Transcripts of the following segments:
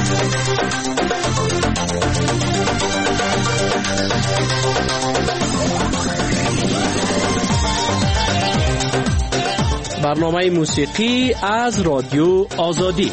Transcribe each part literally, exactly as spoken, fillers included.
برنامه موسیقی از رادیو آزادی.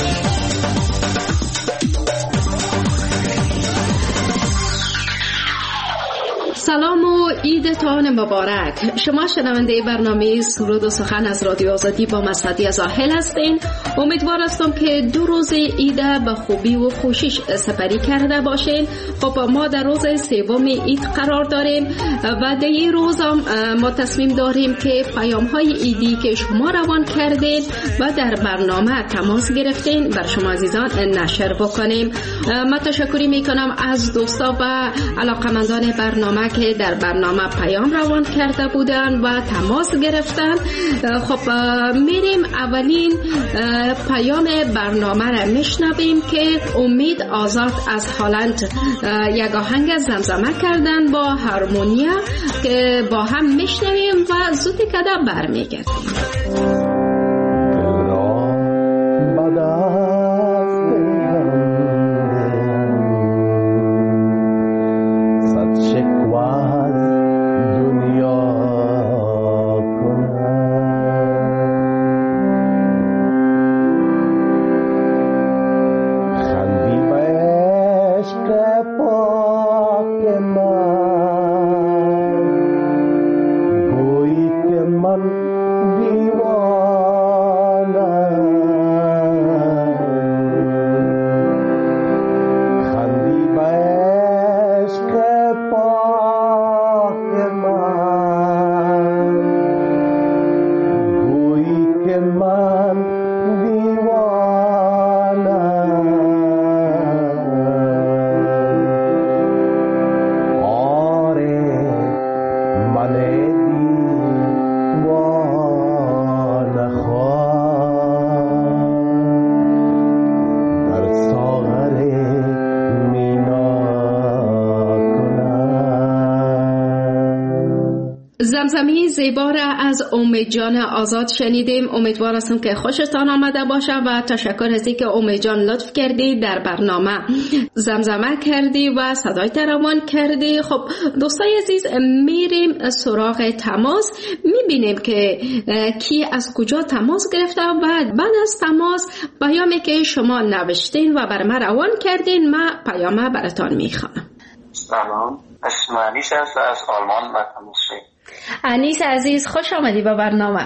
سلام و عیدتان مبارک. شما شنونده برنامه سرود و سخن از رادیو آزادی با مسعدی زاهل هستین. امیدوار هستم که دو روز عید به خوبی و خوشیش سپری کرده باشین. خب ما در روز سوم عید قرار داریم و در این روز هم ما تصمیم داریم که پیام های عیدی که شما روان کردین و در برنامه تماس گرفتین بر شما عزیزان نشر بکنیم. من تشکری میکنم از دوستا و علاقمندان برنامه که در برنامه پیام روان کرده بودن و تماس گرفتن. خب میریم اولین پیام برنامه را میشنویم که امید آزاد از هلند یک آهنگ زمزمه کردن با هارمونیا که با هم میشنویم و زودی کده برمیگردیم. زمزمه زیبا را از امید جان آزاد شنیدیم. امیدوار هستم که خوشتان آمده باشه و تشکر از اینکه امید جان لطف کردی در برنامه زمزمه کردی و صدای روان کردی. خب دوستای عزیز میریم سراغ تماس، میبینیم که کی از کجا تماس گرفته و بعد از تماس پیامی که شما نوشتین و بر من روان کردین من پیامه براتان میخوام. سلام، اسم انیس است از آلمان و تماس شد. انیس عزیز خوش آمدی با برنامه.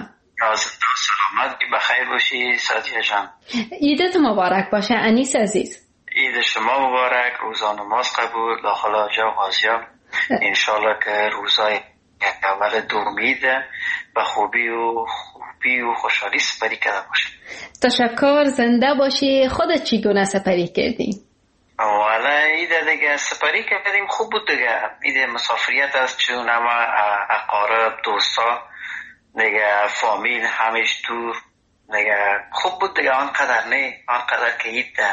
سلامت بخیر باشی سادیه جان. عیدت مبارک باشه انیس عزیز. عید شما مبارک، روزا نماز قبول، داخل آجا و غازیا. انشالله که روزای اول دو امیده به خوبی و خوبی و خوشحالی سپری کرده باشه. تشکر، زنده باشی. خودت چگونه سپری کردی؟ والا ایده دیگه سپری کردیم، خوب بود دیگه. ایده مسافریت است، چون اما اقارب دوستا دیگه فامیل همیش دور دیگه، خوب بود دیگه. آنقدر نه آنقدر که ایده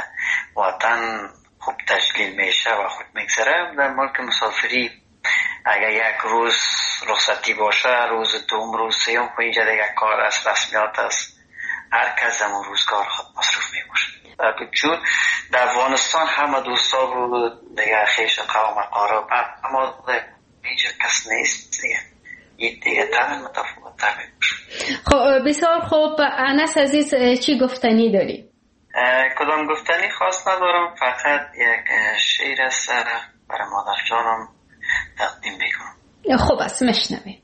وطن خوب تشکیل میشه و خوب میگذره. در ملک مسافری اگر یک روز رخصتی باشه، روز دوم روز سیوم خو اینجا دیگه کار است، رسمیات است، هر کس همون روزگار خود مصروف میباشه. چون در افغانستان همه دوستا بود دیگه، خیش قوم اقارب، اما اینجا کس نیست دیگه. این دیگه تمام متفاوت تر میباشه. خب بسیار خوب. انس عزیز چی گفتنی داری؟ کدام گفتنی خاص ندارم، فقط یک شعر است برای مادر جانم تقدیم میکنم. خوب است، مشنویم.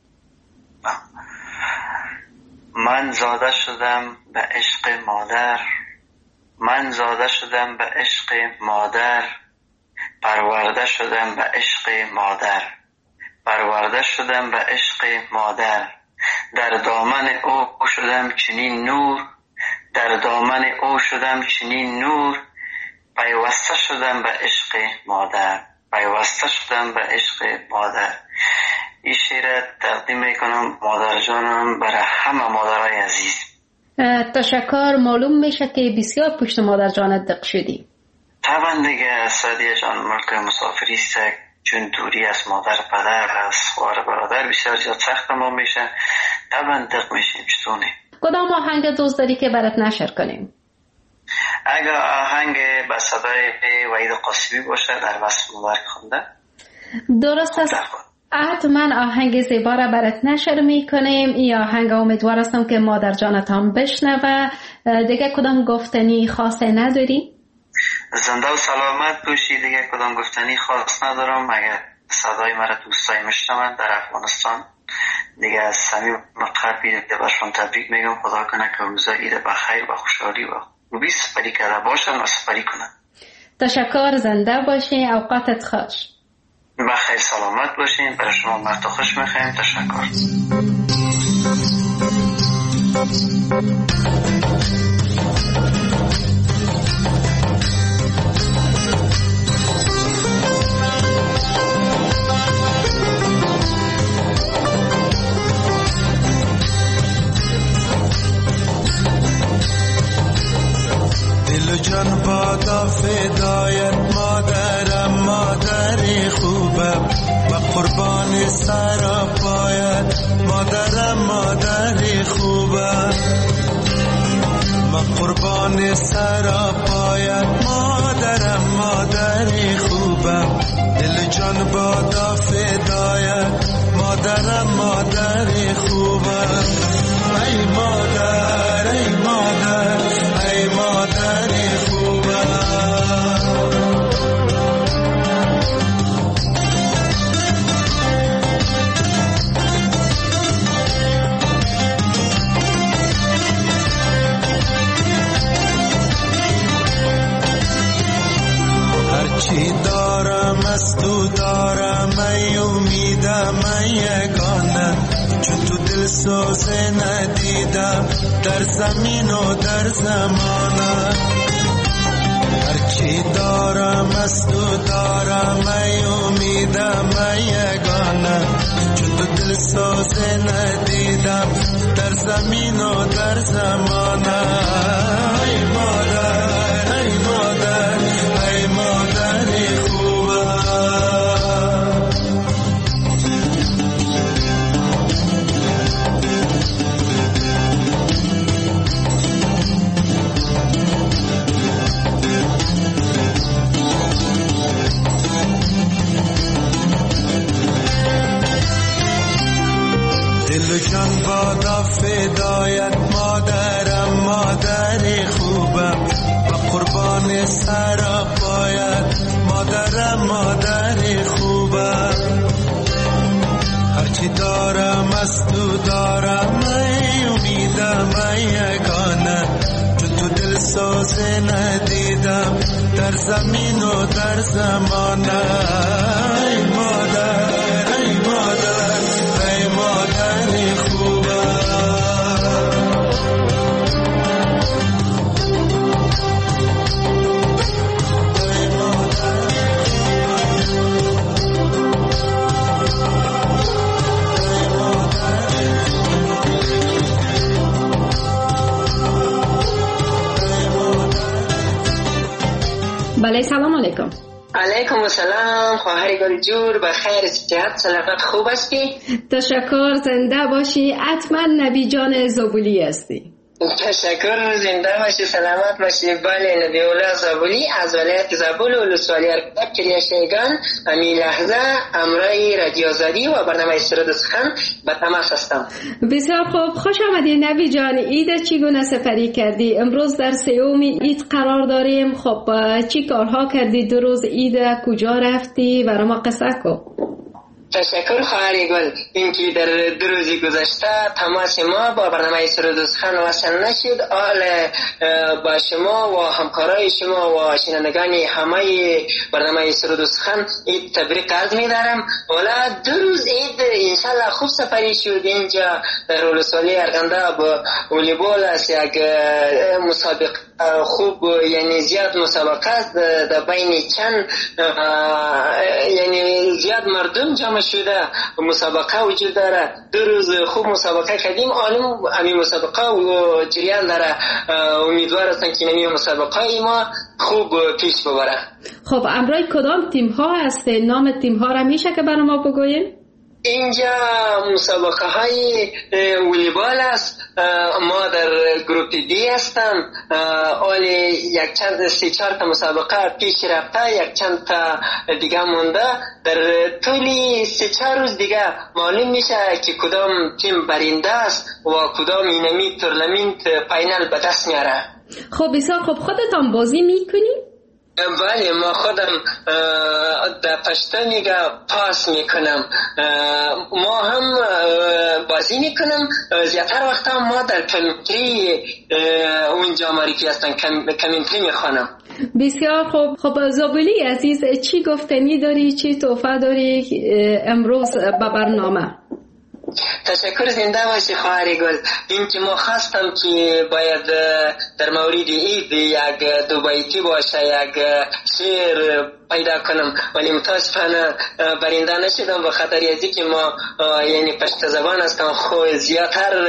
من زاده شدم به عشق مادر، من زاده شدم به عشق مادر، پرورده شدم به عشق مادر، پرورده شدم به عشق مادر. در دامن او شدم چنین نور، در دامن او شدم چنین نور، پیوسته شدم به عشق مادر، پیوسته شدم به عشق مادر. این شعر تقدیم میکنم مادر جانم برای همه مادرای عزیز. تشکر. معلوم میشه که بسیار پشت مادر جانت دق شدی. طبعا دیگه سادیه جان، ملک مسافری است، چون دوری از مادر پدر از خواهر برادر بسیار زیاد سخت ما میشه، طبعا دق میشیم. چطوری؟ کدام آهنگ دوست داری که برات نشر کنیم؟ اگر آهنگ به صدای وحید قاسمی باشه در وصف مبارک خونده درست است. حتما آهنگ زیبا را برات نشر میکنیم. این آهنگ امیدوار هستم که مادر جانتان بشنوه. دیگه کدام گفتنی خاصی نداری؟ زنده و سلامت باشی. دیگه کدام گفتنی خاص ندارم. اگر صدای مرا دوستای میشنون در افغانستان دیگه از صمیم قلبی دیگه برشون تبریک میگم. خدا کنه که روزا عید بخیر و خوشحالی و خوبی سپری کرده باشن و سپری کنن. تشکر. زنده باشی. اوقاتت خوش. بخیر سلامت باشین. برای شما وقت خوش میخوایم. تشکر. دل جان بادا فدایت مادرم، مادری خوبم و قربان سر پایت مادرم، مادری خوبم و قربان سر پایت مادرم، مادری خوبم. دل جان بادا فدایت مادرم، مادری خوبم. ای مادر ای مادر ای مادری خوبم. هرچی دارم از تو دارم، ای امیدم ای یگانه، چون تو دل سوزه ندیدم در زمین و در زمانه. هرچی دارم از تو دارم، ای امیدم ای یگانه، چون تو دل سوزه ندیدم در زمین و در زمانه. ای مادر ای مادر ای مادری خوبم. دل جان بادا فدایت مادرم، مادری خوبم و قربان سر پایت مادرم، مادری خوبم. هرچی دارم از تو دارم، ای امیدم ای یگانه، چون تو دل سوزه ندیدم در زمین و در زمانه. ای مادر ای مادر ای مادری خوبم. بله سلام علیکم. علیکم السلام خواهر گل جور، بخیر صحت سلامت خوب هستی؟ تشکر. زنده باشی. حتما نبی جان زابولی هستی. تشکر. زنده باشی سلامت باشی. بله نبی الله زابولی از ولایت زابل و ولسوالی ارکتاب کریشتگان همین لحظه امرای رادیو آزادی و برنامه سرود سخن به تماس هستم. بسیار خوب. خوش آمدی نبی جان. عید چگونه سپری کردی؟ امروز در سیوم عید قرار داریم. خب چی کارها کردی دو روز عید؟ کجا رفتی؟ برای ما قصه کن. تشکر خواهر گل. اینکه در دو روزی گذشته تماس ما با برنامه سرود و سخن وصل نشد. آل با شما و همکارای شما و شنوندگان همه برنامه سرود و سخن عید تبریک عرض می‌دارم. والا دو روز عید انشالله خوب سپری شد. اینجا در ولسوالی ارغنده با والیبال است یک مسابقه خوب، یعنی زیاد مسابقه است در بین چند یعنی زیاد مردم جمع شده مسابقه وجود داره. دو روز خوب مسابقه کردیم. عالم همین مسابقه و جریان داره. امیدوار هستم که همین مسابقه ما خوب پیش ببره. خب امروز کدام تیم ها هست؟ نام تیم ها را میشه که برای ما بگوین؟ اینجا مسابقه های والیبال است. ما در گروپ دی هستم. آلی یک چند سه چهار تا مسابقه پیش رفته، یک چند تا دیگه مونده. در طول سه چهار روز دیگه معلوم میشه که کدام تیم برنده است و کدام اینمی تورنمنت فاینال به دست میاره. خب بسیار خب. خودتان بازی میکنی؟ بله، ما خودم در پشتو میگه پاس میکنم. ما هم بازی میکنم. زیادتر وقتا ما در کمنتری اونجا معرفی هستن، کمنتری میخوانم. بسیار خوب. خب زابلی عزیز، چی گفتنی داری، چی تحفه داری امروز به برنامه؟ تشکر، زنده باشی خواهر گل. این که ما خواستم که باید در مورد عید یک دو بیتی باشه، یک شعر پیدا کنم، ولی متاسفانه برنده نشدم به خاطر از اینکه ما یعنی پشت زبان هستم، خود زیادتر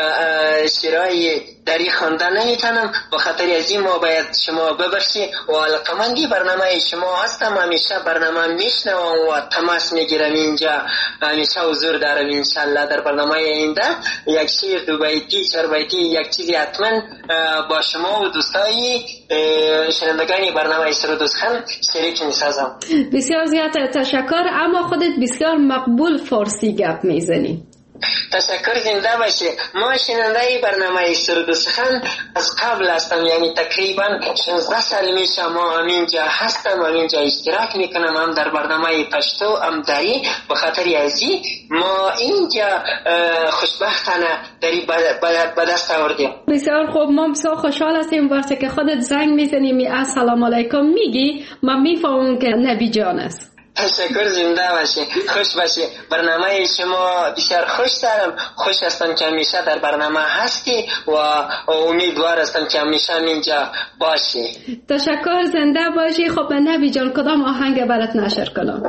شعرهای دری خواندن نمیتونم. به خاطر از این ما باید شما ببخشی و علاقمندی برنامه شما هستم. همیشه برنامه میشنوم و تماس میگیرم اینجا، همیشه حضور دارم. انشالله در برنامه آینده یک شعر، دو بیتی، چهار بیتی، یک چیزی حتما با شما و دوستای شنوندگان برنامه سرود و سخن شریک میسازم. بسیار زیاد تشکر. اما خودت بسیار مقبول فارسی گپ میزنی. تشکر، زنده باشی. ما شنونده برنامه سرود و سخن از قبل هستم، یعنی تقریبا شانزده سال میشه ما همینجا هستم، همینجا اشتراک میکنم، هم در برنامه پشتو هم دری. به خاطر ازی ما اینجا خوشبختانه دری به دست آوردیم. بسیار خوب. ما بسیار خوشحال هستیم وقتی که خودت زنگ میزنی می السلام علیکم میگی، ما میفهمم که نبی جان است. تشکر، زنده باشی، خوش باشی. برنامه شما بسیار خوش دارم. خوش هستم که همیشه در برنامه هستی و امیدوار هستم که همیشه اینجا باشی. تشکر، زنده باشی. خب نبی جان کدام آهنگ برات نشر کنم؟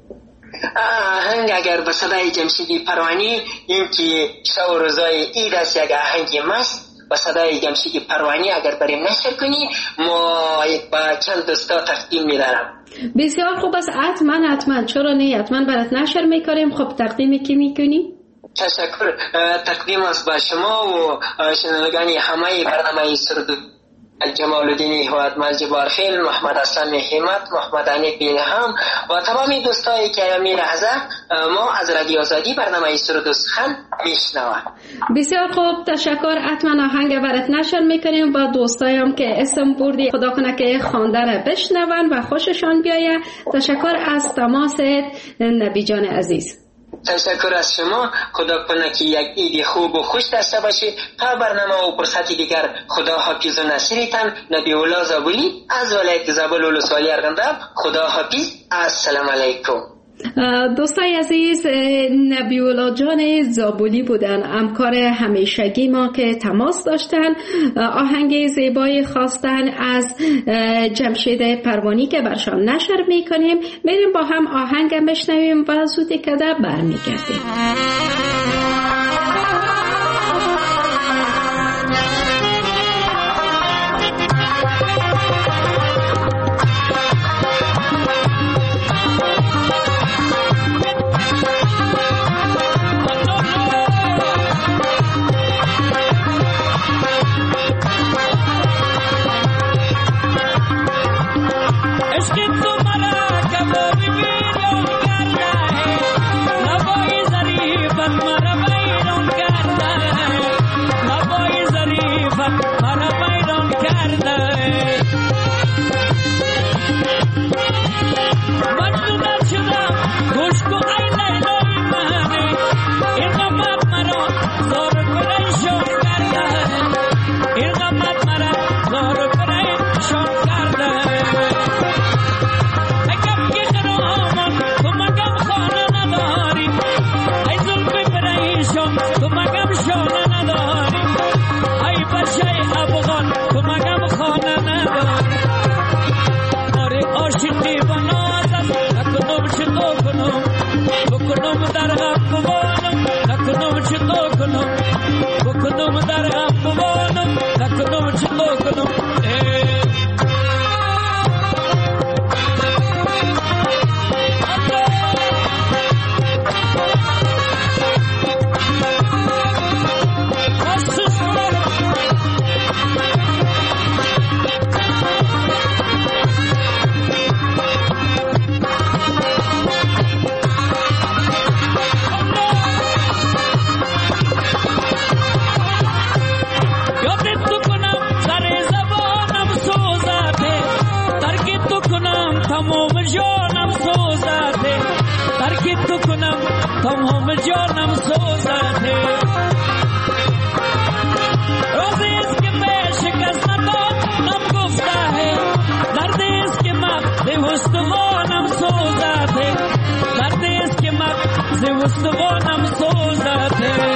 آهنگ اگر به صدای جمشیدی پروانی، این که شب و روزای عید است، یک آهنگی مست با صدای جمشید پروانی اگر بریم نشر کنی، ما با چند دوستا تقدیم میدارم. بسیار خوب است. حتما حتما، چرا نه، حتما برات نشر میکنیم. خب تقدیمی کی میکنی؟ تشکر. تقدیم است با شما و شنوندگان همه برنامه سرود جمال الدین هوادمل جبارخیل، محمد حسن همت، محمد عنی بینهم و تمامی دوستایی که می لحظه ما از رادیو آزادی برنامه سرود و سخن میشنوند. بسیار خوب، تشکر. حتما آهنگ برات نشر میکنیم با دوستایم که اسم بردی، خدا کنه که خوانده را بشنون و خوششان بیاید. تشکر از تماست نبی جان عزیز. تشکر از شما. خدا کنه که یک عید خوب و خوش داشته باشید. تا برنامه و فرصتی دیگر، خدا حافظ و نصیرتان. نبی الله زابلی از ولایت زابل ولسوالی ارغنداب. خدا حافظ. السلام علیکم. دوستای عزیز، نبی الله جان زابلی بودن، همکار همیشگی ما که تماس داشتن، آهنگ زیبایی خواستن از جمشید پروانی که برشان نشر میکنیم. میریم با هم آهنگ بشنویم و زودی کده برمیگردیم. Mara تمام جانم سوزده ترک تو کنم تمام جانم سوزده روزی است که به شکست نداد نم گفته ہے دردی است که مغز استخوانم سوزده دردی است که مغز استخوانم سوزده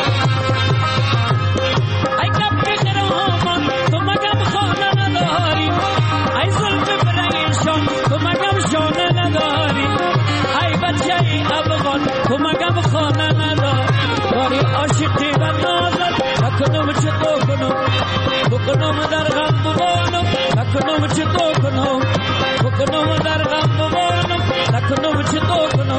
ای کب که خرامان تو مگم خانه نداری ای ظلم برنگشان تو مگم شانه نداری ای بچه ای افغان تو مگم خانه نداری عاشقی و نازد نکنم چطور کنم بکنم در غم بمانم نکنم چطور کنم بکنم در غم بمانم نکنم چطور کنم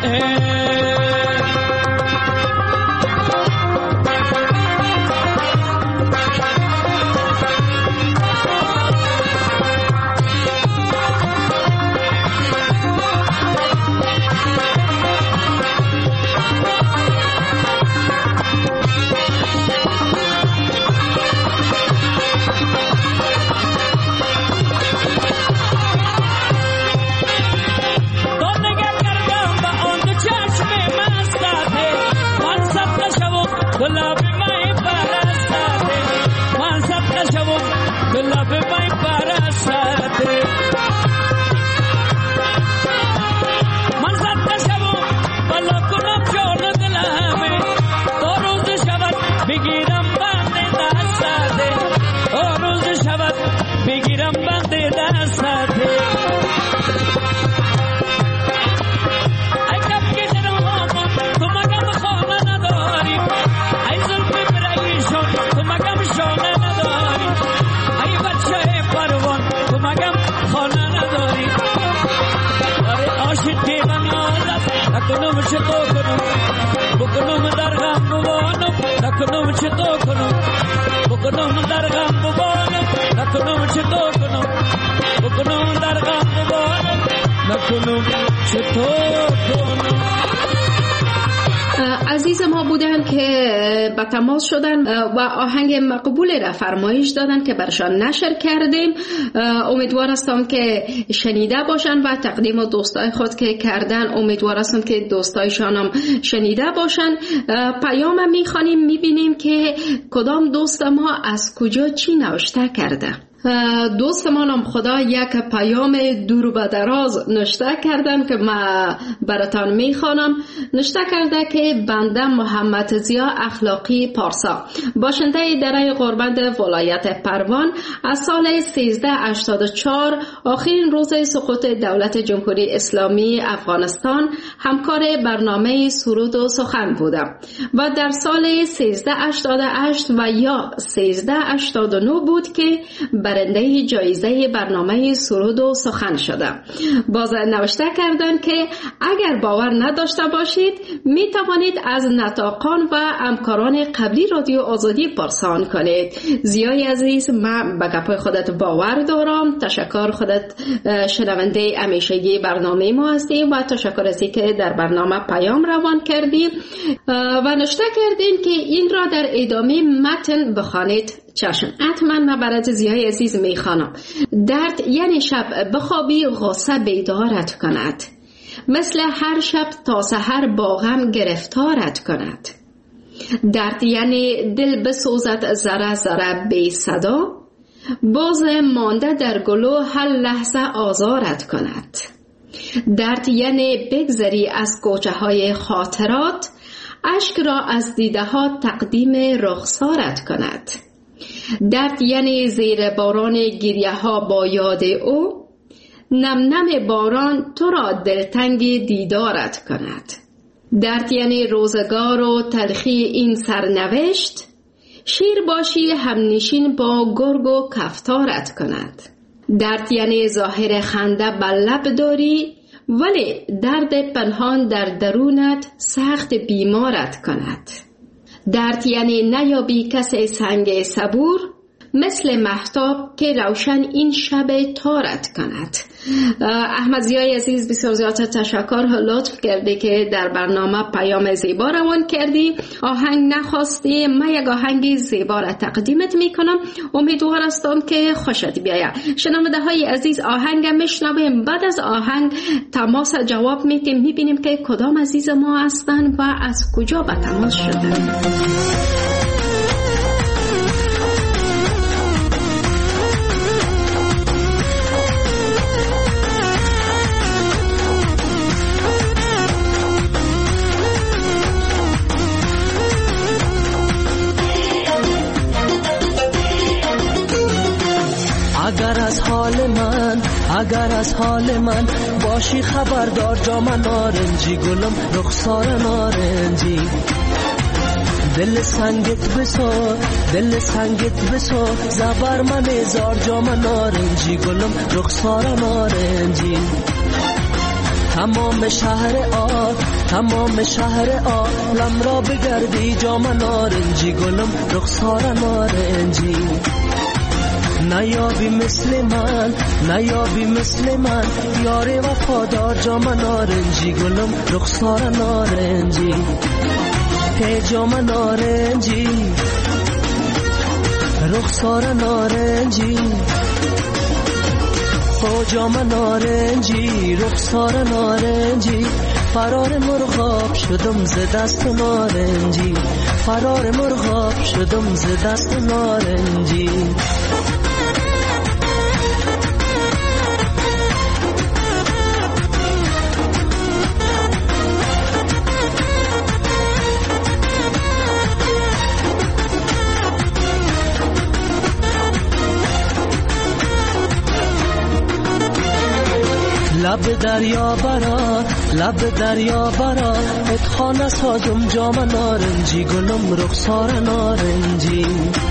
نکنم چطور کنم بکنم در غم بمانم نکنم چطور کنم بکنم در غم بمانم نکنم چطور کنم بکنم در غم بمانم نکنم چطور کنم. عزیز ما بودن که به تماس شدن و آهنگ مقبول را فرمایش دادن که برشان نشر کردیم. امیدوار هستم که شنیده باشن و تقدیم دوستای خود که کردن امیدوار هستم که دوستایشان هم شنیده باشن. پیام میخوانیم میبینیم که کدام دوست ما از کجا چی نوشته کرده. دوستمان هم خدا یک پیام دور و دراز نشته کردن که ما براتان میخوانم. نشته کرده که بنده محمد ضیا اخلاقی پارسا باشنده دره غربند ولایت پروان از سال سیزده هشتاد و چهار آخرین روز سقوط دولت جمهوری اسلامی افغانستان همکار برنامه سرود و سخن بودم و در سال سیزده هشتاد و هشت و یا سیزده هشتاد و نه بود که برنده جایزه برنامه سرود و سخن شده. باز نوشته کردن که اگر باور نداشته باشید می توانید از نطاقان و همکاران قبلی رادیو آزادی پرسان کنید. زیای عزیز من به گپای خودت باور دارم. تشکر، خودت شنونده همیشگی برنامه ما هستی و تشکر از اینکه در برنامه پیام روان کردیم و نوشته کردین که این را در ادامه متن بخوانید. چشم، حتما من برای زیای عزیز میخوانم. درد یعنی شب بخوابی غصه بیدارت کند، مثل هر شب تا سحر با غم گرفتارت کند. درد یعنی دل بسوزد ذره ذره بی صدا، باز مانده در گلو هر لحظه آزارت کند. درد یعنی بگذری از کوچه های خاطرات، اشک را از دیده ها تقدیم رخسارت کند. درد یعنی زیر باران گریه ها با یاد او، نم نم باران تو را دلتنگ دیدارت کند. درد یعنی روزگار و تلخی این سرنوشت، شیر باشی همنشین با گرگ و کفتارت کند. درد یعنی ظاهر خنده بر لب داری، ولی درد پنهان در درونت سخت بیمارت کند. درد یعنی نیابی کسی سنگ صبور، مثل مهتاب که روشن این شب تارت کند. احمد ضیای عزیز بسیار زیاد تشکر، لطف کردی که در برنامه پیام زیبا روان کردی. آهنگ نخواستی، من یک آهنگ زیبا را تقدیمت میکنم، امیدوار هستم که خوشت بیاید. شنونده های عزیز آهنگ میشنویم، بعد از آهنگ تماس جواب میتیم، میبینیم که کدام عزیز ما هستن و از کجا به تماس شدن. اگر از حال من اگر از حال من باشی خبردار، جام نارنجی گلم رخسار نارنجی، دل سنگت بسار دل سنگت بسار، زبر من زار جام نارنجی گلم رخسار نارنجی. تمام شهر آ تمام شهر آ لم را بگردی، جام نارنجی گلم رخسار نارنجی. نیابی مثل من نیابی مثل من، یار وفادار جام نارنجی گلم رخسار نارنجی. هی جام نارنجی رخسار نارنجی، او جام نارنجی رخسار نارنجی. فرار مرغاب شدم ز دست نارنجی، فرار مرغاب شدم ز دست نارنجی. لب دریا برا لب دریا برا، اتخانه سازم جام نارنجی گلم رخسار نارنجی.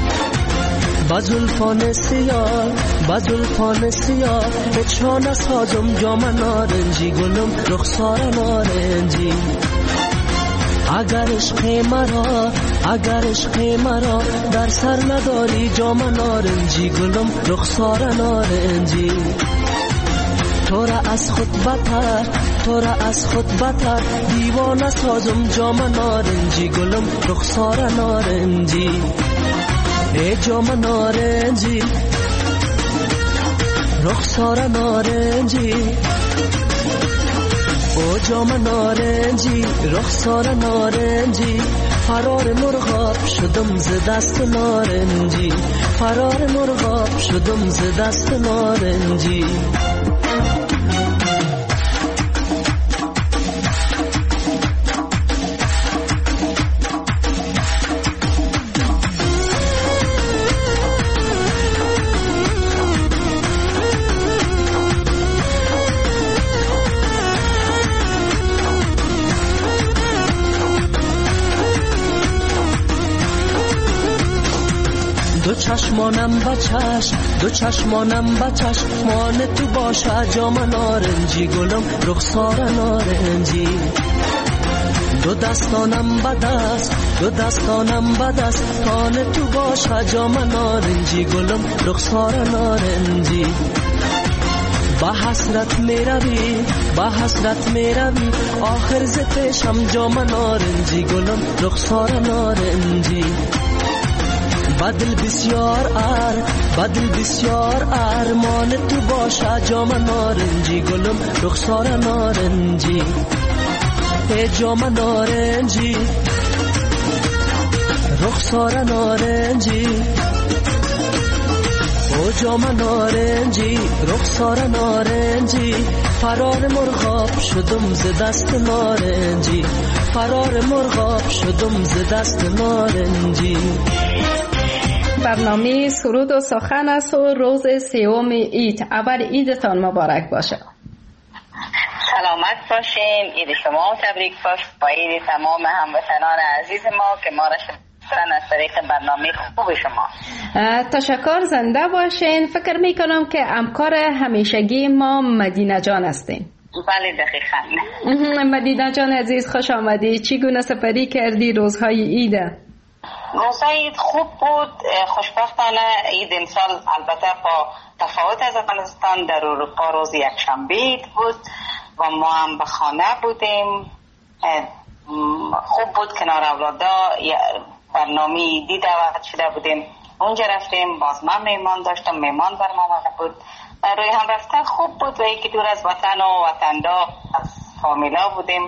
بزلفان سیاه بزلفان سیاه، اتخانه سازم جام نارنجی گلم رخسار نارنجی. اگر عشق مرا اگر عشق مرا در سر نداری، جام نارنجی گلم رخسار نارنجی. تو را از خود بتر تو را از خود بتر، دیوانه سازم جام نارنجی گلم رخسار نارنجی. ای جام نارنجی رخسار نارنجی، او جام نارنجی رخسار نارنجی. فرار مرغاب شدم ز دست نارنجی، فرار مرغاب شدم ز دست نارنجی. دو چشمانم بچش دو چشمانم بچش، مان تو باشه جام نارنجی گلم رخسار نارنجی. دو دستانم بدست دو دستانم بدست، تان تو باشه جام نارنجی گلم رخسار نارنجی. با حسرت میروی با حسرت میروی، آخر ز پیشم جام نارنجی گلم رخسار نارنجی. بدل بسیار ار بدل بسیار ارمان تو باشه جام نارنجی گلم رخسار نارنجی. ای جام نارنجی رخسار نارنجی، او جام نارنجی رخسار نارنجی. فرار مرغاب شدم ز دست نارنجی، فرار مرغاب شدم ز دست نارنجی. برنامه سرود و سخن است و روز سوم عید. اول عیدتان مبارک باشه. سلامت باشین. عید شما تبریک باشه با عید تمام هموطنان عزیز ما که ما را شنیدن از طریق برنامه خوب شما. تشکر، زنده باشین. فکر میکنم که همکار همیشگی ما مدینه جان هستین. بله دقیقاً. مدینه جان عزیز خوش آمدی. چگونه سپری کردی روزهای عید؟ روزای عید خوب بود. خوشبختانه عید امسال البته با تفاوت از افغانستان در اروپا روز یکشنبه عید بود و ما هم به خانه بودیم. خوب بود کنار اولادا، برنامه عیدی دعوت شده بودیم، اونجا رفتیم. باز من میمان داشتم، میمان بر ما بود. روی هم رفتن خوب بود و یکی دور از وطن و وطندا از فامیلا بودیم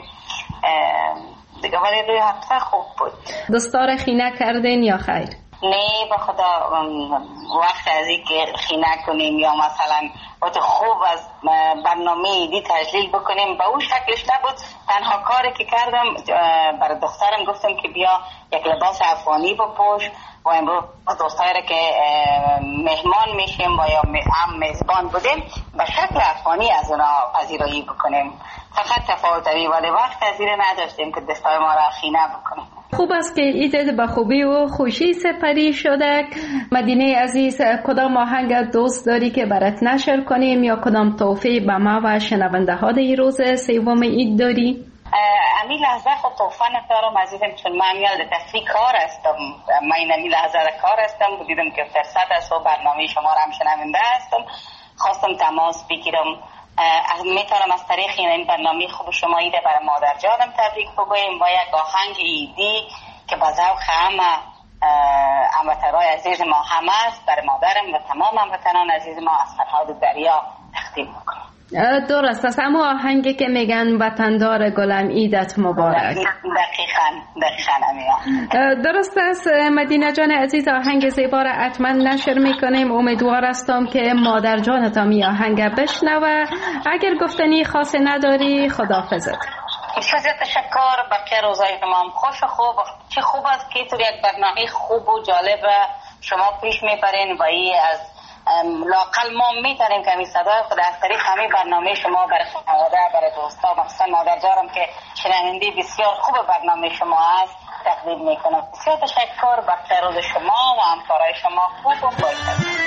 دیگه، ولی روی هفته خوب بود. دستار خینه کردین یا خیر؟ نه به خدا وقت از این که خینه کنیم یا مثلا وقت خوب از برنامه ایدی تجلیل بکنیم به اون شکلش نبود. تنها کاری که کردم برای دخترم گفتم که بیا یک لباس افغانی بپوش و امروز دوستایی که مهمان میشیم و یا هم میزبان بودیم به شکل افغانی از اونا پذیرایی بکنیم. فقط تفاوتایی ولی وقت از این نداشتیم که دستای ما را خینه بکنیم. خوب است که عید به خوبی و خوشی سپری شده. مدینه عزیز، کدام آهنگ دوست داری که برات نشر کنیم یا کدام تحفه به ما و شنونده ها در روز سوم عید داری؟ امی لحظه خود توفه ندارم عزیزم، چون من یاد تفریح کار هستم. من امی لحظه کار هستم، دیدم که فرصت است و برنامه شما را هم شنونده هستم، خواستم تماس بگیرم. میتونم از طریق این برنامه خوب شما ایده برای مادر جانم تبریک بگویم و یک آهنگ ایدی که با ذوق همه هموطنان عزیز ما هم است برای مادرم و تمام هموطنان عزیز ما از فرهاد دریا تقدیم میکنم. درست است، اما آهنگی که میگن وطندار گلم عیدت مبارک. دقیقاً دقیقاً درست است مدینه جان عزیز، آهنگ زیبا را حتما نشر میکنیم. امیدوار هستم که مادر جانت هم این آهنگ بشنوه. اگر گفتنی خاصی نداری خداحافظت. بسیار تشکر. بقیه روزای تمام خوش و خوب. چه خوب است که تو یک برنامه خوب و جالب شما پیش میبرین و این از لاقل ما میتونیم که همین صدای خود از طریق همین برنامه شما برای خانواده برای دوستا مخصوصا مادر جانم که شنونده بسیار خوب برنامه شما است تقدیم میکنم. بسیار تشکر. بخیر روز شما و همکارای شما خوب و خوش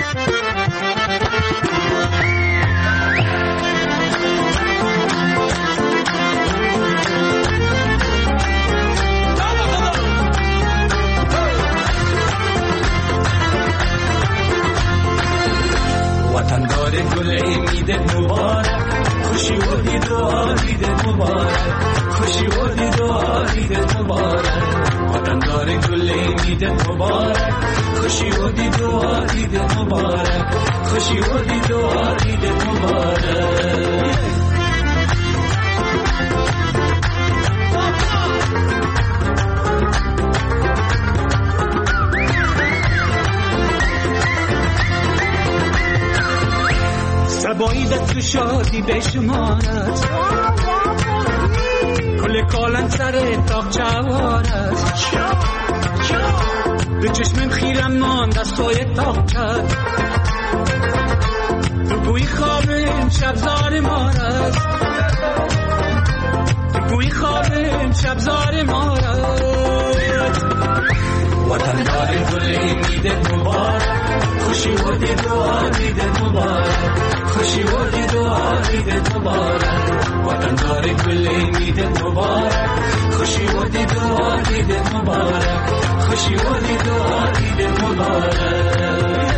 وطندار گل عیدت مبارک، خوشی و دید و عیدت مبارک، خوشی و دید و عیدت مبارک. وطندار گل عیدت مبارک، خوشی و دید و عیدت مبارک، خوشی و دید و عیدت مبارک. سبایدت تو شادی بشمارد، کل کالن سر تاق چوارد، به چشمم خیرم ماند از توی تاق چد، تو گوی خوابم شبزار مارد، تو گوی خوابم شبزار مارد. وطندار گل عیدت مبارک، خوشی و دید و عیدت مبارک، خوشی و دید و عیدت مبارک. وطندار گل عیدت مبارک، خوشی و دید و عیدت مبارک، خوشی و دید و عیدت مبارک.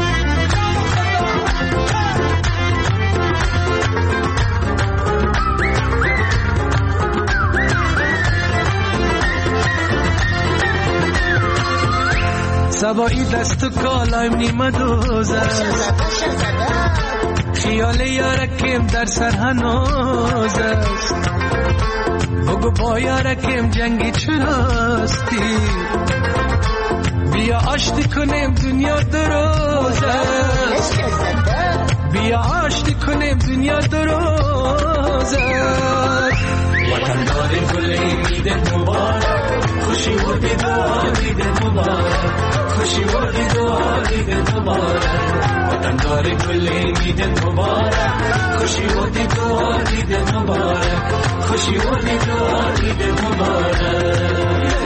سبایی دست و کالایم نیمه دوز است، خیال یارکیم در سر هنوز است، بگو با یارکیم جنگی چراستی، بیا آشتی کنیم دنیا دروز است، بیا آشتی کنیم دنیا دروز است. وطندار گل عیدت مبارک، خوشی و دید و عیدت مبارک، خوشی و دید و عیدت مبارک. وطندار گل عیدت مبارک، خوشی و دید و عیدت مبارک، خوشی و دید و عیدت مبارک.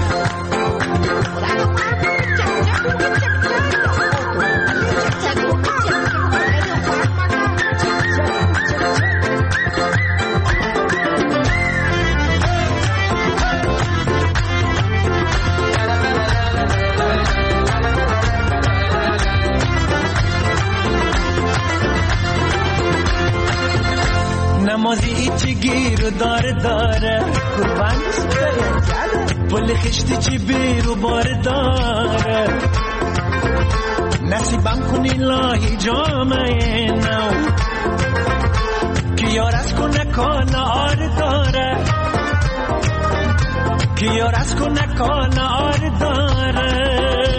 نمازی ایچی گیر داره داره قربان پل خشتی چی بیرو بار داره نصیبم کنی لاهی جامعه نو که یار از کنه کان آر داره که یار از کنه کان آر داره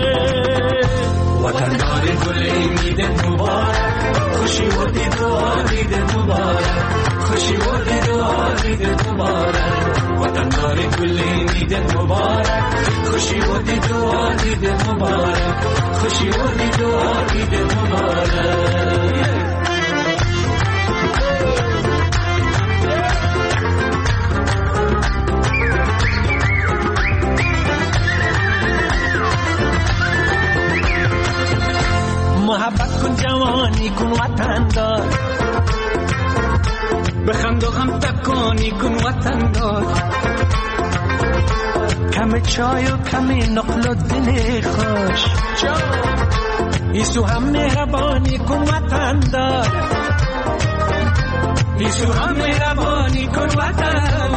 وطن داره گل امید مبارک خوشی و دید و آرید مبارک خوشی و دید و آرید مبارک وطن داره گل امید مبارک خوشی و دید و آرید مبارک خوشی و دید و آرید مبارک محبت کن جوانی کن وطن دار بخند و غم تکانی کن وطن دار کم چای و کم نقل و دل خوش ایسو هم مهربانی کن وطن دار ایسو هم مهربانی کن وطن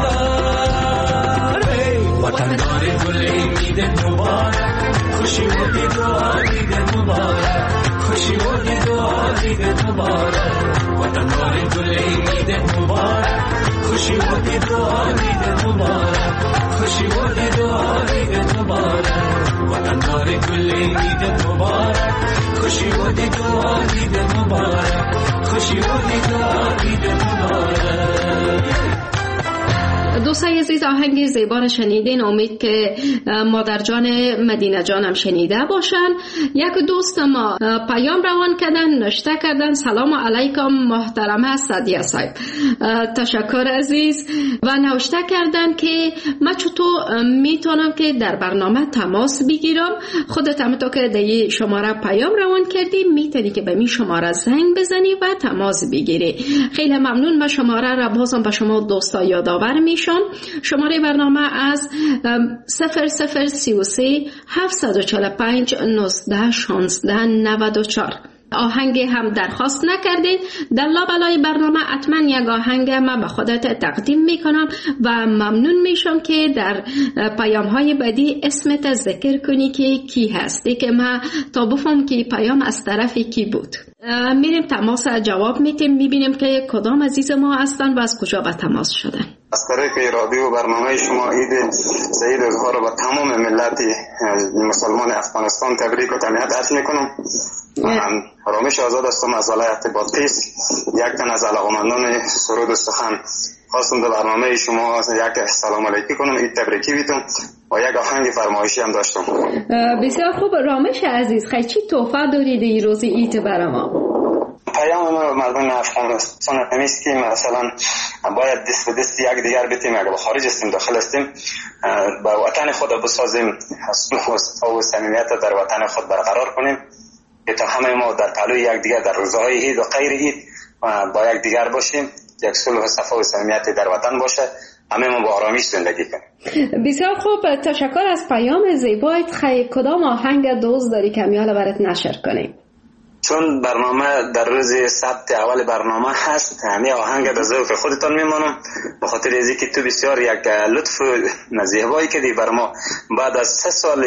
دار وطن دار گل امید مبارک خوشی و دید و آرید مبارک خوشی و دید و آرید مبارک وطن دار گل امید مبارک خوشی و دید و آرید مبارک خوشی و دید و آرید مبارک وطن دار گل امید مبارک خوشی و دید و آرید مبارک خوشی و دید و آرید مبارک. دوستای عزیز آهنگ زیبا را شنیدین. امید که مادر جان مدینه جانم شنیده باشن. یک دوست ما پیام روان کردن، نوشته کردن سلام علیکم محترمه سعدیه صاحب، تشکر عزیز، و نوشته کردن که من چطور میتونم که در برنامه تماس بگیرم. خودت هم تو که در شماره پیام روان کردی میتونی که به می شماره زنگ بزنی و تماس بگیری. خیلی ممنون. من شماره را بازم به شما دوستا یادآور میشم. شماره برنامه از صفر صفر سی و سه هفتصد و چهل و پنج نوزده شانزده نود و چهار. آهنگ هم درخواست نکردید. در لابلای برنامه حتما یک آهنگ ما به خودت تقدیم میکنم و ممنون میشم که در پیام های بعدی اسمت ذکر کنی که کی هستی که ما تا بفهم که پیام از طرف کی بود. میریم تماس جواب میتیم، میبینیم که کدام عزیز ما هستن و از کجا به تماس شدن. از طریق رادیو برنامه شما عید سعید روزها رو با تمام ملت مسلمان افغانستان تبریک و تهنیت عرض میکنم. من رامش آزاد هستم از ولایت بادغیس. یک تن از علاقمندان سرود و سخن خواستم در برنامه شما یک سلام علیکی کنم، عید تبریکی بیتم و یک آهنگ فرمایشی هم داشتم. بسیار خوب رامش عزیز، خیلی چی تحفه دارید این روز عید برای ما؟ پیام ما مردم افغانستان همیست که مثلا باید دست به دست یک دیگر بتیم، اگر خارج استیم داخل استیم با وطن خود بسازیم، صلح و صفا و صمیمیت در وطن خود برقرار کنیم که تا همه ما در پهلوی یک دیگر در روزهای عید و غیر عید با یک دیگر باشیم، یک صلح و صفا و صمیمیت در وطن باشه، همه ما با آرامش زندگی کنیم. بسیار خوب، تشکر از پیام زیبایت. خیلی کدام آهنگ دوست داری که میاله برات نشر کنیم؟ چون برنامه در روز سبت اول برنامه هست، همه آهنگ در ذوق خودتان میمانم، به خاطر از اینکه تو بسیار یک لطف زیبایی کردی بر ما بعد از سه سال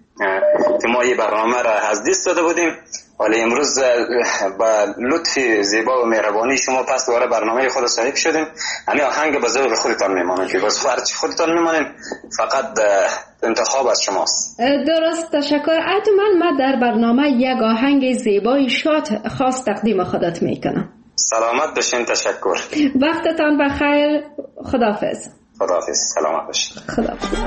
که ما این برنامه را از دست داده بودیم، ولی امروز با لطف زیبا و مهربانی شما پس دوباره برنامه خود صاحب شدیم. همه آهنگ به ذوق خودتان میمانم که بس فرچ خودتان میمانیم، فقط انتخاب از شماست. درست، تشکر. حتما من در برنامه یک آهنگ زیبای شاد خاص تقدیم خودت میکنم. سلامت بشین. تشکر. وقتتان بخیر. خداحافظ. خداحافظ. سلامت بشین. خداحافظ.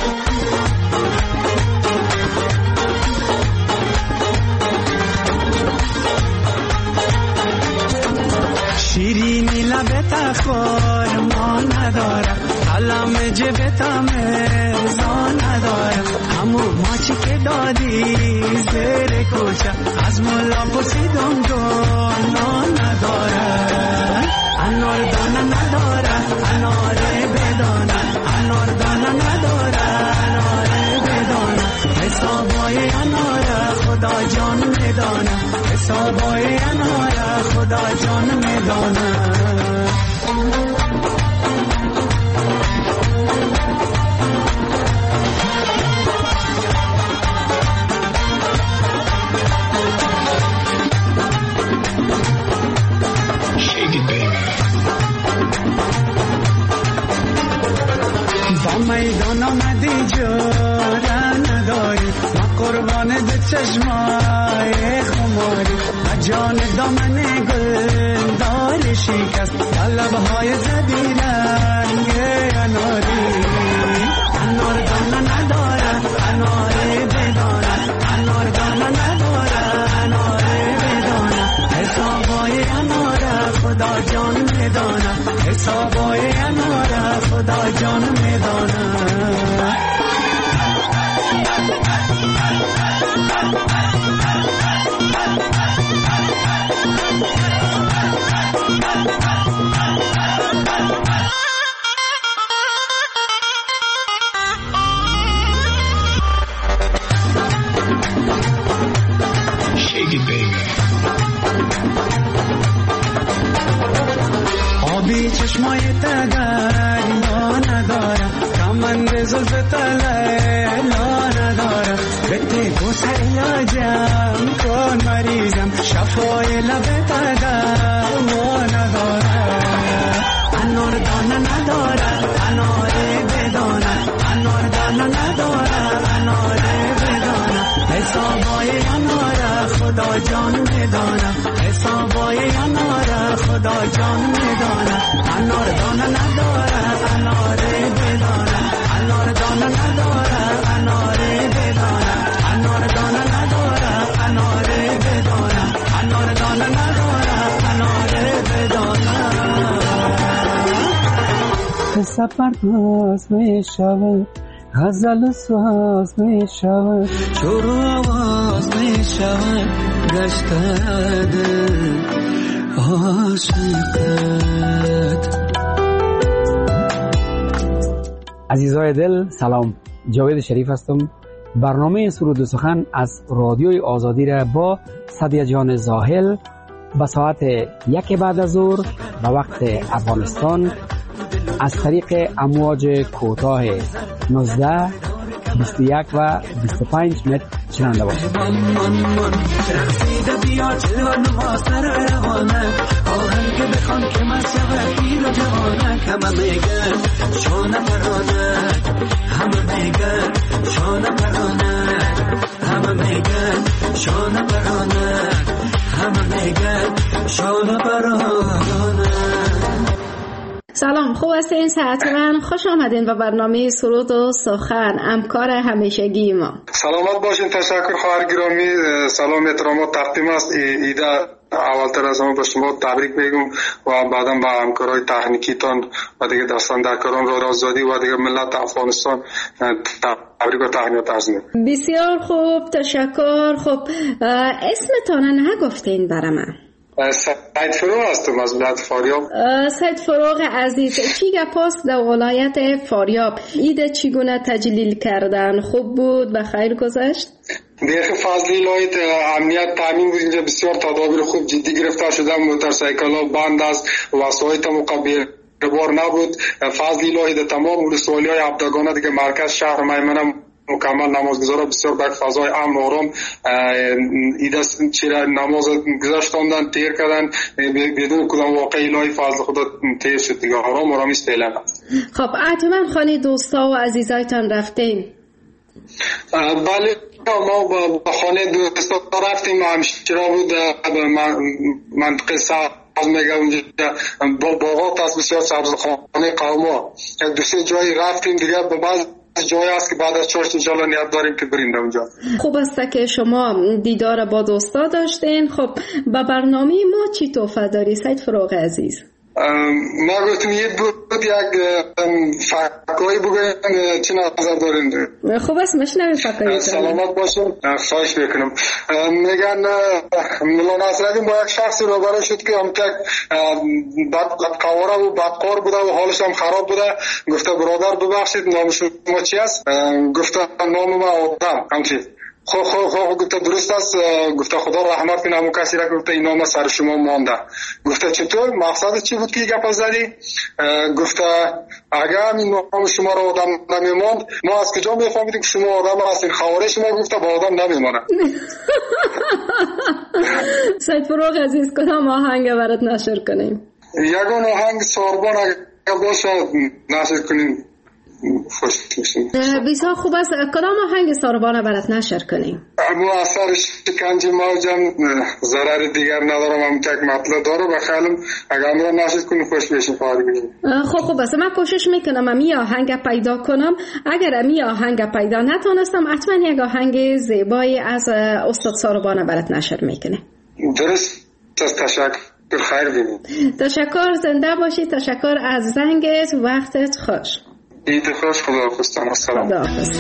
شیرینی لبت افکار ما نداره، علم جبت مرزا نداره، همو ماچی که دادی زیر کوچه از مولا پسیدم دانا نداره، انار دانه نداره، اناره بدانه، انار دانه نداره، اناره بدانه، حسابای اناره خدا جان میدانه، حسابای اناره خدا جان میدانه. آمدی جورا نداری، ما قربان دو چشمای خماری، جان دامن گل دار شکست، لبهای زدی رنگ اناری. انار دانا نداره اناره بدانه، انار دانا نداره اناره بدانه، حسابای اناره خدا جان میدانه، حسابای اناره خدا جان میدانه. آبی چشمای تدریا ندارم، کمند زلف تلیلا ندارم، بده بوسه علاجم کن مریضم، شفای لب تدریا ندارم. انار دانه ندارم اناره بدانه، انار دانه ندارم اناره بدانه، حسابای اناره خدا جان میدانه، حسابای اناره خدا جان میدانه. انار دانه نداره اناره بدانه، انار دانه نداره اناره بدانه، انار دانه نداره اناره بدانه، انار دانه نداره اناره بدانه. قصه پرداز می شود، غزل ساز می شود، شروع آواز می شود، گشته دل عاشقت. عزیزای دل سلام، جاوید شریف هستم. برنامه سرود و سخن از رادیوی آزادی را با صدیه جان زاهل به ساعت یک بعد از ظهر به وقت افغانستان از طریق امواج کوتاه نوزده، بیست و یک و بیست و پنج متر شنونده باشید. سلام، خوب است این ساعت من. خوش آمدین به برنامه سرود و سخن، همکار همیشگی ما. سلامت باشین. تشکر خواهر گرامی. سلام احترامات تقدیم است. ایده اولتر از همه به شما تبریک میگم و بعدا به همکارای تکنیکیتان و دیگه دستاندرکاران رادیو آزادی و دیگه ملت افغانستان تبریک و تهنیت عرض می‌کنم. بسیار خوب، تشکر. خب اسمتون نگفتین برای من؟ سید فروغ هستم از ولایت فاریاب. سید فروغ عزیز، چی گپ است در ولایت فاریاب؟ ایده چگونه تجلیل کردن؟ خوب بود؟ به خیر گذشت؟ دیگه فضلی لایت امنیت تامین بود. اینجا بسیار تدابیر خوب جدی گرفته شده، موتورسیکل ها بند است، وسایط مقابل بار نبود. فضلی لایت تمام ولسوالی های عبدگانه دیگه مرکز شهر میمنه مکمل نمازگزارا بسیار به فضای امن و آرام ایده چرا نماز گذاشتاندن تیر کردن بدون کدام واقعی الهی فضل خدا تیر شد دیگه. آرام آرامی است فعلا. خب حتما خانه دوستا و عزیزایتان رفتین؟ بله ما به خانه دوستا رفتیم. همشیرا بود به منطقه ساعت میگه اونجا باغات است بسیار سبزخانه قوما، دو سه جایی رفتیم دیگه. به بعض جای است که بعد از چاشت انشالله نیت داریم که بریم اونجا. خوب است که شما دیدار با دوستا داشتین. خب با برنامه ما چی تحفه داری سید فروغ عزیز؟ ما گفتم یه بود یک فکایی بگویم چی نظر دارین؟ خوب است مشنویم فکایی. سلامت باشیم. خواهش بکنم. میگن مولا نصرالدین با یک شخصی روبرو شد که هم که بدقواره و بدکار بوده و حالش هم خراب بوده. گفته برادر ببخشید نام شما چی است؟ گفته نام ما آدم همچی. خب خب خب گفته درست است. گفته خدا رحمت کنه همون کسی را. گفته این نام سر شما مانده. گفته چطور؟ مقصد چی بود که گپ زدی؟ گفته اگر این نام شما را آدم نمیماند ما از کجا میفهمیدیم که شما آدم هستین؟ خواره شما گفته با آدم نمیمانه. سید فروغ عزیز کدام آهنگ برات نشر کنیم؟ یگان آهنگ ساربان اگر باشه نشر کنیم. خوش میشیم. بسیار خوب است. کدام آهنگ ساربانه برات نشر کنیم؟ ابو اثر شکنج موجم ضرر دیگر ندارم، هم که مطلب داره بخیالم اگر امرا نشد کنی خوش بشیم فارغ بشیم. خب خوب است. من کوشش میکنم امی آهنگ پیدا کنم. اگر امی آهنگ پیدا نتونستم حتما یک آهنگ زیبایی از استاد ساربانه برات نشر میکنه. درست است. تشکر. خیر بینید. تشکر. زنده باشی. تشکر از زنگت. وقتت خوش. عید خوش. خداحافظ. السلام. خداحافظ.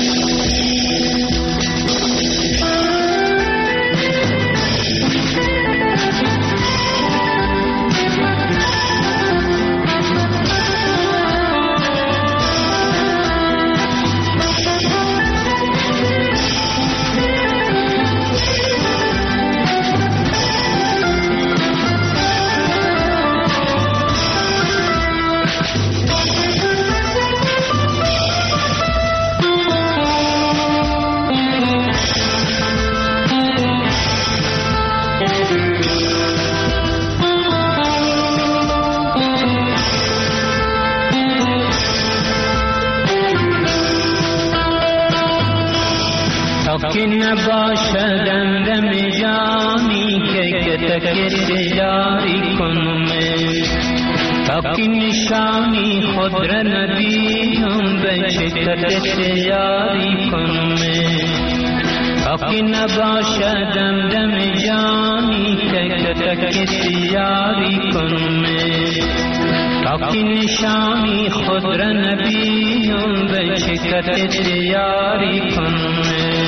که نباشدم دم جانی که تکر جاری کنم، تا که نشانی خود را نبینم به شکرت جاری کنم، تا که نباشدم دم جانی که تکر جاری کنم، تا که نشانی خود را نبینم به شکرت جاری کنم.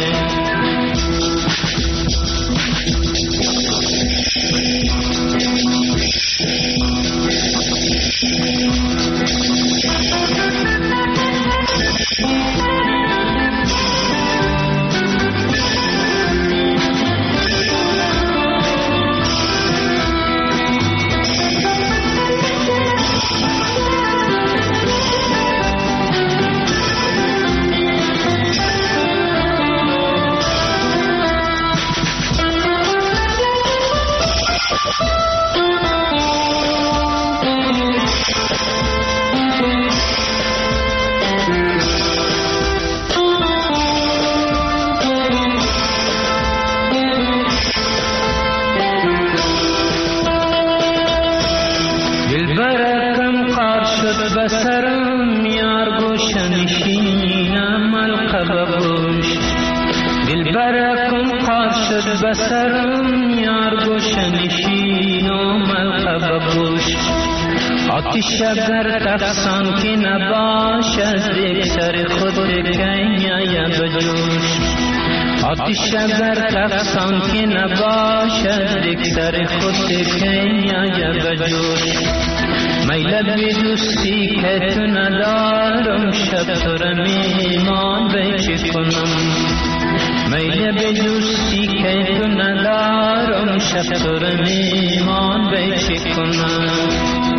بسرم یار گوشنشینم القبه گوش، دلبرکم خار شد بسرم یار گوشنشینم القبه گوش، آتش اگر تفسان که نباشد یک سر خود کنیا بجوش، آتش اگر تفسان که نباشد یک سر خود کنیا بجوش، میل بی دوستی که تو ندارم شب تو را میمان بیچی کنم، میل بی دوستی که تو ندارم شب تو را میمان بیچی کنم.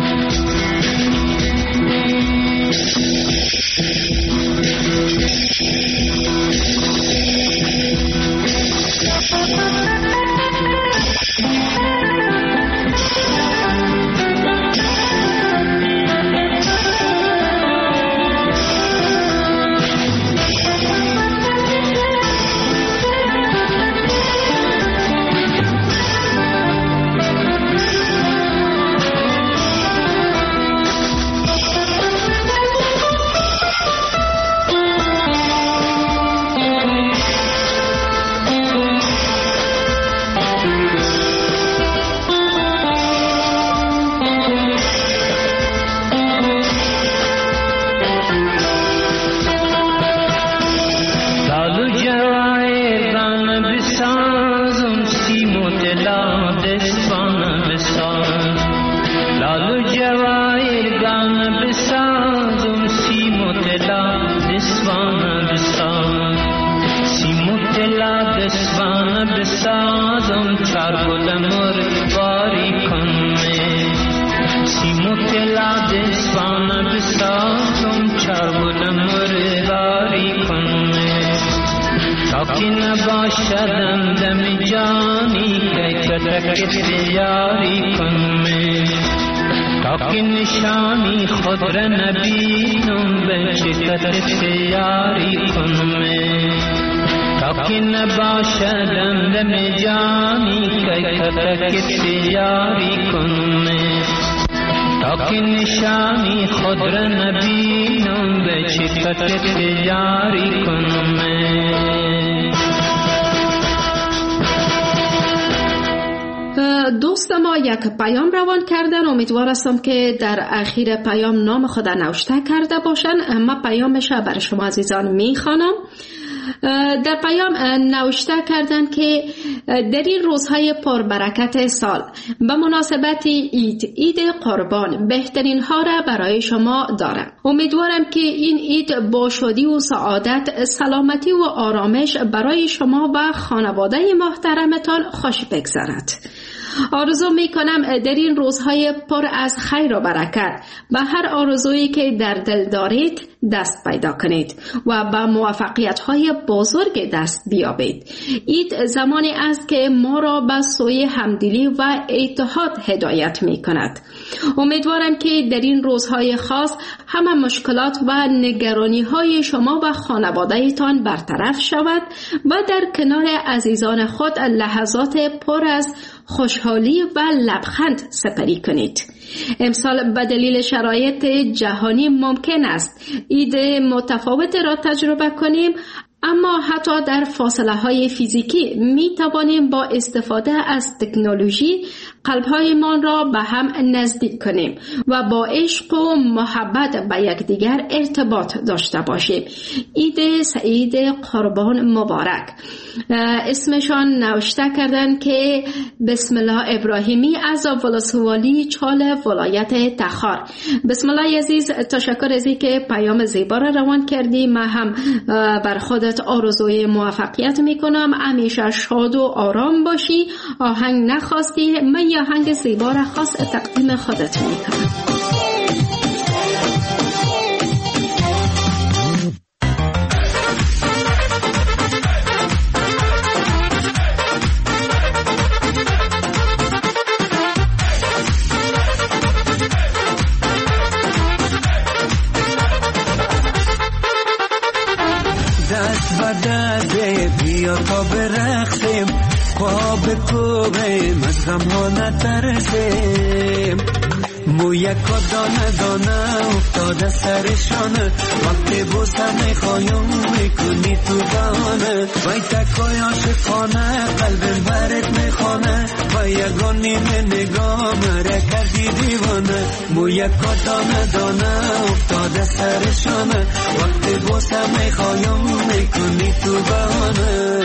نباشدم دم جانی که تکت یاری کنم، تا که نشانی خود را نبینم به چکت یاری کنم تا که نباشدم دم جانی که کتک یاری کنم تا که نشانی خود را نبینم به چکت یاری کنم. دوست ما یک پیام روان کردن، امیدوار هستم که در اخیر پیام نام خود نوشته کرده باشن. ما پیامش بر شما عزیزان میخوانم. در پیام نوشته کردن که در این روزهای پربرکت سال به مناسبت عید عید قربان بهترین ها را برای شما دارم. امیدوارم که این عید با شادی و سعادت، سلامتی و آرامش برای شما و خانواده محترمتان خوش بگذرد. آرزو می کنم در این روزهای پر از خیر و برکت به هر آرزویی که در دل دارید دست پیدا کنید و به موفقیت های بزرگ دست بیابید. عید زمانی است که ما را به سوی همدلی و اتحاد هدایت می کند. امیدوارم که در این روزهای خاص همه مشکلات و نگرانی های شما و خانواده تان برطرف شود و در کنار عزیزان خود لحظات پر از خوشحالی و لبخند سپری کنید. امسال به دلیل شرایط جهانی ممکن است عید متفاوت را تجربه کنیم، اما حتی در فاصله های فیزیکی می توانیم با استفاده از تکنولوژی قلب‌هایمان را به هم نزدیک کنیم و با عشق و محبت به یکدیگر ارتباط داشته باشیم. عید سعید قربان مبارک. اسمشان نوشته کردن که بسم الله ابراهیمی از ولسوالی چال ولایت تخار. بسم الله عزیز، تشکر از اینکه پیام زیبا را روان کردی. من هم بر خودت آرزوی موفقیت میکنم، همیشه شاد و آرام باشی. آهنگ نخواستی، من یه آهنگ زیبا را خاص تقدیم خودت میکنم. بیا تا برقصیم، پا به کوبیم، از غم ها نترسیم. مو یکا دانه دانه افتاده سرشانه، وقتی بوسه میخوایم میکنی تو بانه. وای تکای عاشقانه قلبم برت میخوانه، و یگان نیمه نگاه مره کردی دیوانه. مو یکا دانه دانه افتاده سرشانه، وقتی بوسه میخوایم میکنی تو بانه.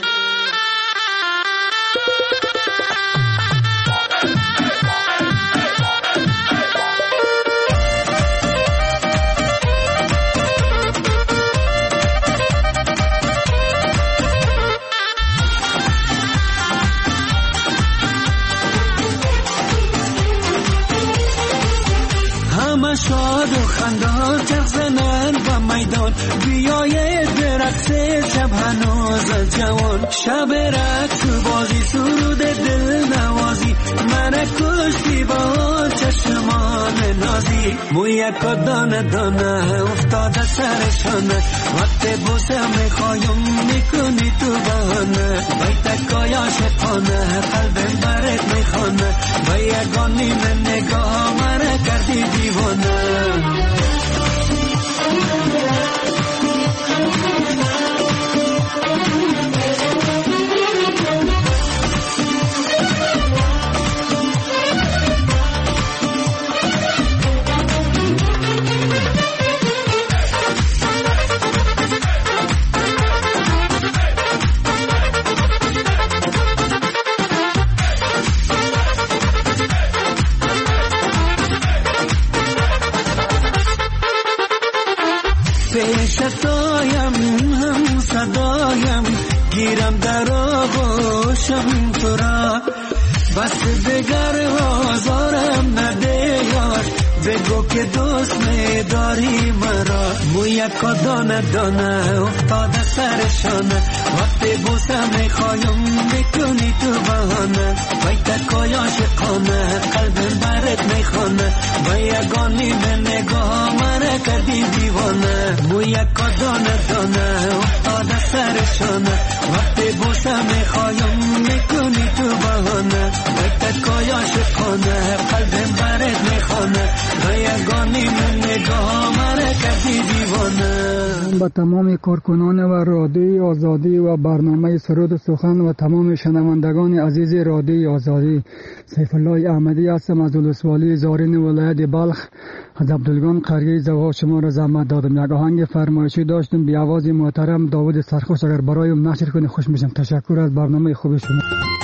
شاد و خندان چرخ زنن و میدان، بیاید برقص شب هنوز جوان. شب رقص و بازی سرود دل نوازی، من کشتی با چشمان نازی. مو یکا دانه دانه افتاده سرشانه، وقت بوسه میخوایم میکنی تو بهانه. وای تکای عاشقانه قلبم برت میخوانه، و یگان نیمه نگاه منه کردی دیوانه. پیشتایم هم صدایم، گیرم در آغوشم تو را، بس دگر آزارم نده یار، بگو که دوست میداری مرا. مو یکا دانه دانه افتاده سرشانه، وقتی بوسه میخوایم میکنی تو بهانه وای تکای عاشقانه قلبم برات میخوانه و یگانی به نگاه من کردی دیوانه مو یک دانه دانه افتاده سرشانه وقتی بوسه میخوایم میکنی تو بهانه وای تکای عاشقانه قلبم برات میخوانه و یگانی به نگاه من کردی دیوانه. با تمام کارکنان و رادیوی آزادی و برنامه سرود و سخن و تمام شنوندگان عزیز رادیوی آزادی، سیف الله احمدی هستم از ولسوالی زارین ولایت بلخ. از عبدالگان قریه جواب شما را زحمت دادم. یک آهنگ فرمایشی داشتم بی آواز محترم داوود سرخوش، اگر برایم نشر کنی خوش میشم. تشکر از برنامه خوب شما.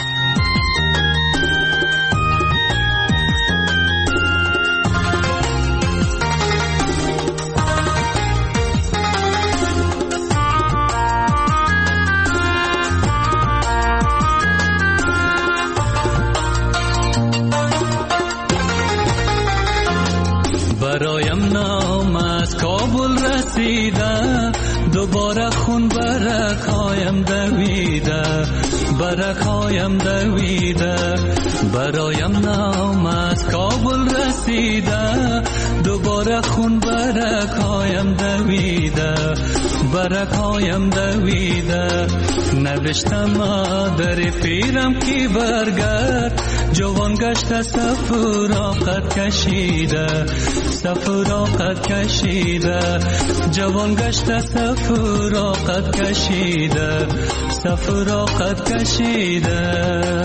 برایم نام از کابل رسیده دوباره خون برکایم دویده برکایم دویده برایم نام از کابل رسیده دوباره خون برکایم دویده برکایم دویده نوشتم در پیرم کی برگرد جوان گشت سفراقت کشیده سفراقت کشیده جوان گشت سفراقت کشیده سفراقت کشیده.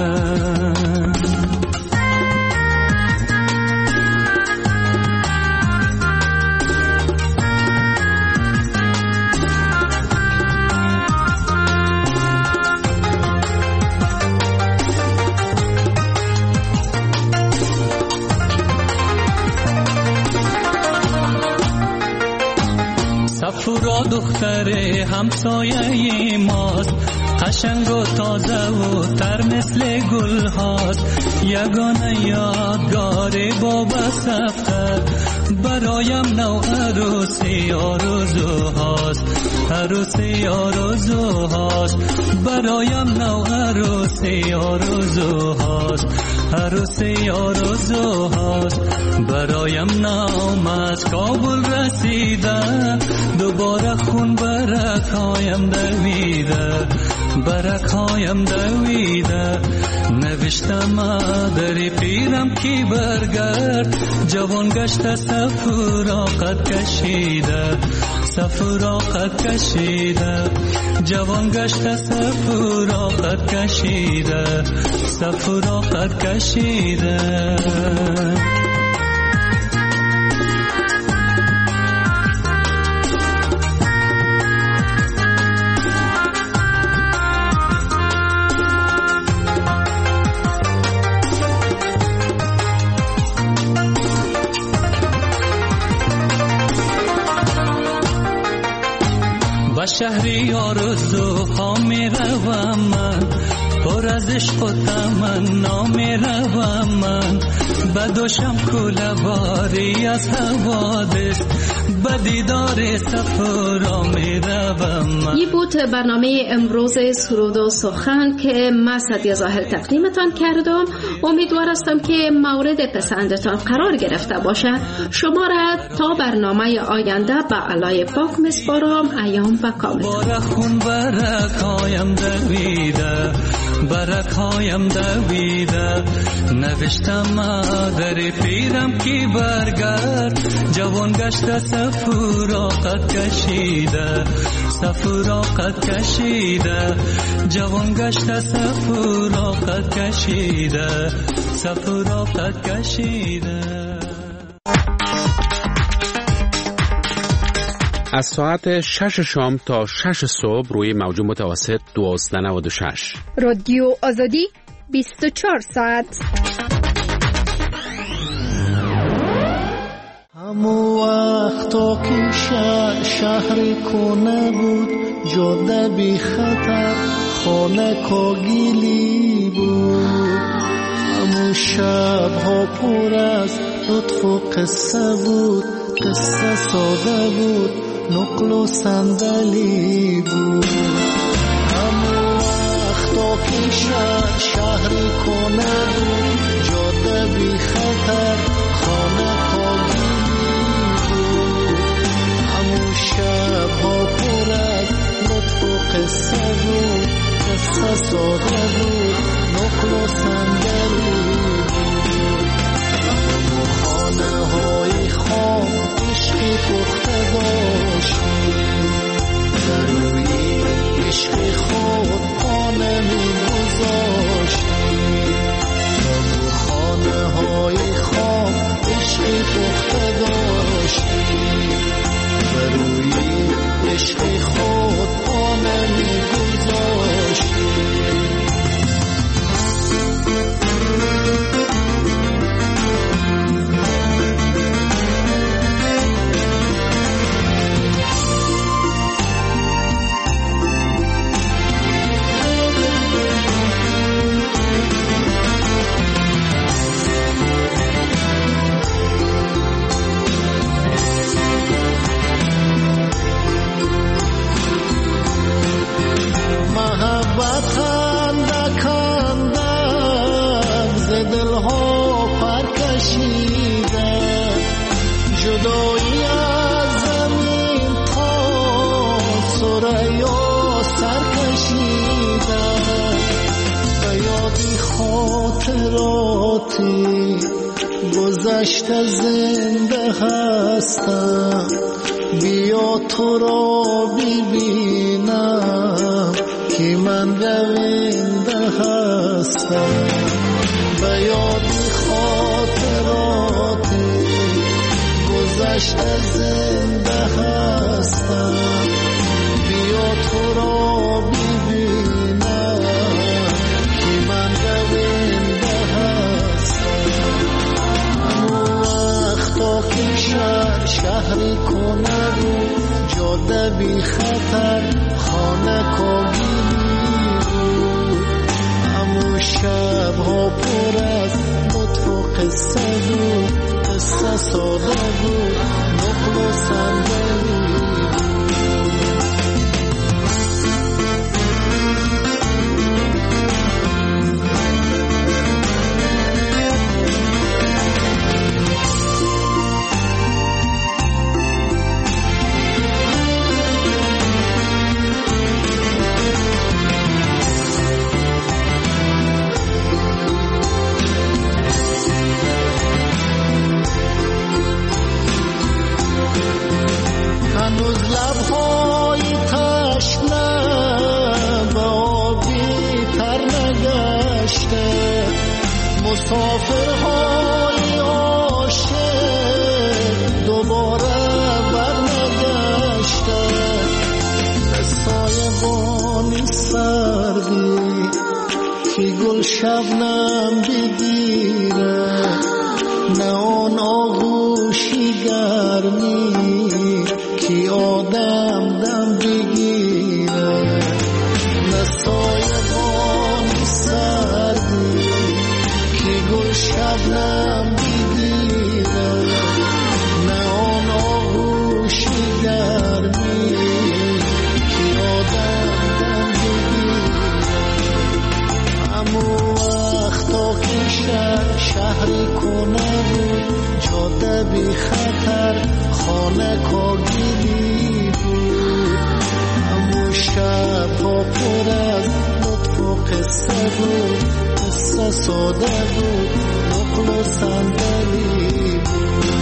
سفرا دختر همسایه ماست قشنگ و تازه و تر مثل گل هاست یگانه یادگار بابا سفتر برایم نو عروسی آرزو هاست عروسی آرزو هاست برایم نو عروسی آرزو هاست عروسی آرزو هاست برایم نام از کابل رسیده دوباره خون برکایم دویده برکایم دویده نوشتم در پیرم کی برگرد جوان گشت سفراقت کشیده سفراقت کشیده جوان گشت سفراقت کشیده سفراقت کشیده. با شهری آرزوها می روم من پر از عشق و تمنا می روم من بدوشم کوله باری از حوادث به دیدار سفرا می روم من. این بود برنامه امروز سرود و سخن که من سعدیه ظاهر تقدیمتان کردم. امیدوار هستم که مورد پسندتان قرار گرفته باشه. شما را تا برنامه آینده به علای پاک مسپارم. ایام و کامل. خون برکایم دویده برکایم دویده نوشتم در پیرم کی برگرد جوان گشت سفراقت کشیده سفراقت کشیده جوان گشت سفراقت کشیده سفراقت کشیده. از ساعت شش شام تا شش صبح روی موج متوسط دوازده نود و شش رادیو آزادی بیست و چهار ساعت. همو وقتا که شهر کنه بود جاده بی خطر خانه کاگیلی بود همو شبها پر از لطف و قصه بود قصه ساده بود نقل و صندلی بود خطر شهری کنه بود، جاده بی خطر خانه پاگیری بود. همون شب ها پر از لطف و قصه بود، قصه ساده بود، نقل و صندلی بود. همون خانه های خام عشقی پخته داشتیم، در روی عشق خود پا نمی گذاشتیم. همون خانه های خام عشقی پخته داشتیم، در روی عشق خود پا نمی گذاشتیم. گذشته زنده هستم، بیا تو را ببینم که من رونده هستم. به یادی خاطراتی گذشته زنده هستم، بیا تو را ببینم که من رونده هستم. وقتا که شهر شهری کنه بود، جاده بی خطر خانه کاگیری بود. همون شب ها پر از لطف و قصه بود، قصه ساده بود، نقل و صندلی مسافرهای عاشق دوباره برنگشته. سایبانی سردی که گل شبنم بگیره، نه آن آغوشی گرمی که آدم دم بگیره. نه سایبانی سردی گل شبنم بگیره، نه آن آغوشی گرمی که آدم دم بگیره. همون وقتا که شهر شهری کنه بود، جاده بی خطر خانه کاگیری بود. همون شب ها پر از لطف و قصه بود، قصه ساده بود، نقل و صندلی بود.